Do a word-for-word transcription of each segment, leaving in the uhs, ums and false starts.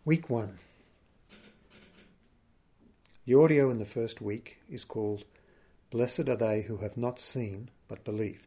Week one. The audio in the first week is called Blessed Are They Who Have Not Seen But Believed.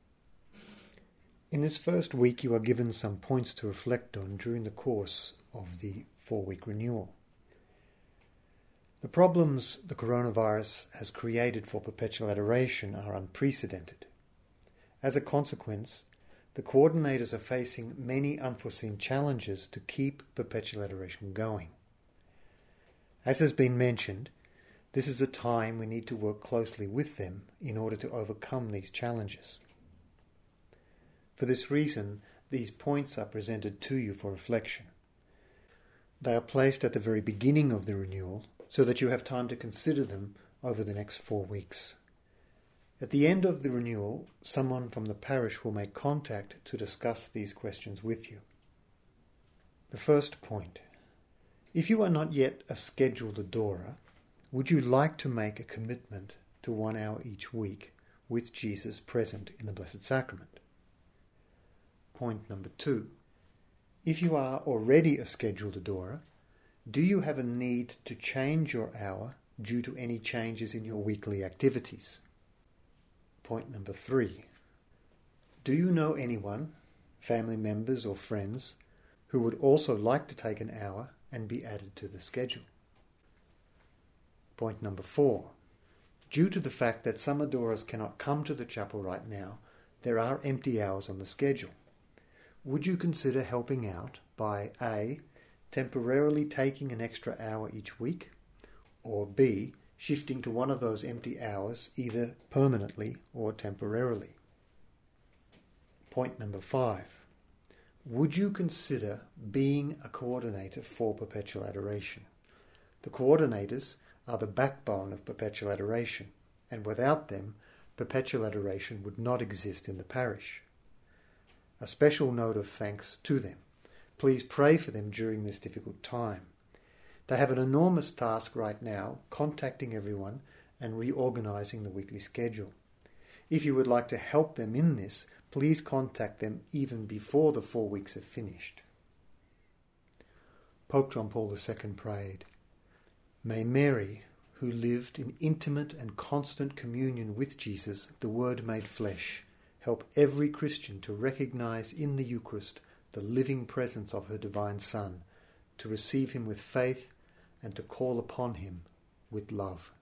In this first week you are given some points to reflect on during the course of the four-week renewal. The problems the coronavirus has created for perpetual adoration are unprecedented. As a consequence, the coordinators are facing many unforeseen challenges to keep perpetual adoration going. As has been mentioned, this is a time we need to work closely with them in order to overcome these challenges. For this reason, these points are presented to you for reflection. They are placed at the very beginning of the renewal so that you have time to consider them over the next four weeks. At the end of the renewal, someone from the parish will make contact to discuss these questions with you. The first point. If you are not yet a scheduled adorer, would you like to make a commitment to one hour each week with Jesus present in the Blessed Sacrament? Point number two. If you are already a scheduled adorer, do you have a need to change your hour due to any changes in your weekly activities? Point number three. Do you know anyone, family members or friends, who would also like to take an hour and be added to the schedule? Point number four. Due to the fact that some adorers cannot come to the chapel right now, there are empty hours on the schedule. Would you consider helping out by A. temporarily taking an extra hour each week, or B. shifting to one of those empty hours either permanently or temporarily? Point number five. Would you consider being a coordinator for perpetual adoration? The coordinators are the backbone of perpetual adoration, and without them, perpetual adoration would not exist in the parish. A special note of thanks to them. Please pray for them during this difficult time. They have an enormous task right now, contacting everyone and reorganizing the weekly schedule. If you would like to help them in this, please contact them even before the four weeks are finished. Pope John Paul the Second prayed, "May Mary, who lived in intimate and constant communion with Jesus, the Word made flesh, help every Christian to recognize in the Eucharist the living presence of her divine Son, to receive him with faith and to call upon him with love."